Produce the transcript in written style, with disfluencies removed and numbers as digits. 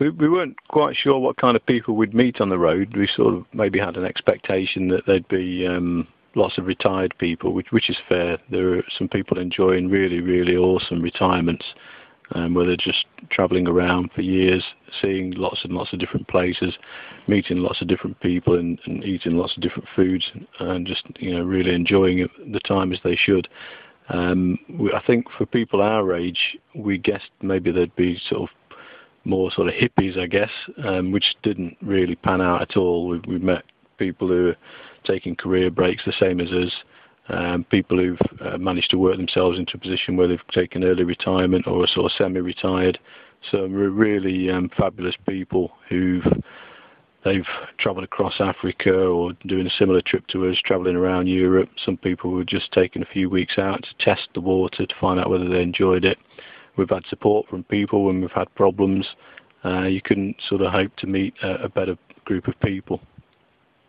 We weren't quite sure what kind of people we'd meet on the road. We sort of maybe had an expectation that there'd be lots of retired people, which is fair. There are some people enjoying really, really awesome retirements, where they're just travelling around for years, seeing lots and lots of different places, meeting lots of different people and eating lots of different foods, and just really enjoying the time as they should. I think for people our age, we guessed maybe there'd be sort of more sort of hippies, I guess, which didn't really pan out at all. We met people who are taking career breaks the same as us, people who've managed to work themselves into a position where they've taken early retirement or are sort of semi-retired. So we're really fabulous people they've travelled across Africa or doing a similar trip to us, travelling around Europe. Some people who have just taken a few weeks out to test the water to find out whether they enjoyed it. We've had support from people when we've had problems. You couldn't sort of hope to meet a better group of people.